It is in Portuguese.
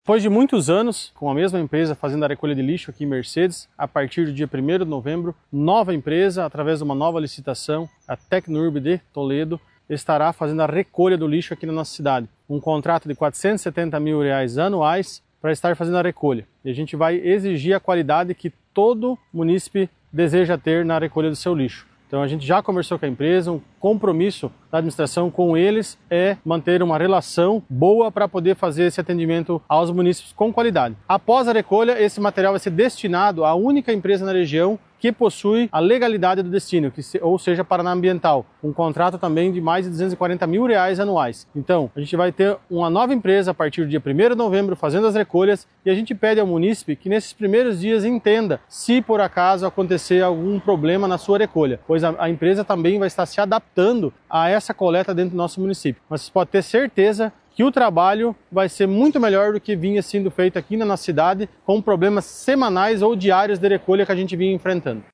Depois de muitos anos, com a mesma empresa fazendo a recolha de lixo aqui em Mercedes, a partir do dia 1º de novembro, nova empresa, através de uma nova licitação, a Tecnurb de Toledo, estará fazendo a recolha do lixo aqui na nossa cidade. Um contrato de R$470 mil anuais para estar fazendo a recolha. E a gente vai exigir a qualidade que todo munícipe deseja ter na recolha do seu lixo. Então a gente já conversou com a empresa, um compromisso da administração com eles é manter uma relação boa para poder fazer esse atendimento aos munícipes com qualidade. Após a recolha, esse material vai ser destinado à única empresa na região que possui a legalidade do destino, ou seja, Paraná Ambiental. Um contrato também de mais de R$240 mil anuais. Então, a gente vai ter uma nova empresa a partir do dia 1º de novembro fazendo as recolhas e a gente pede ao munícipe que nesses primeiros dias entenda se por acaso acontecer algum problema na sua recolha, pois a empresa também vai estar se adaptando a essa coleta dentro do nosso município. Mas você pode ter certeza que o trabalho vai ser muito melhor do que vinha sendo feito aqui na nossa cidade, com problemas semanais ou diários de recolha que a gente vinha enfrentando.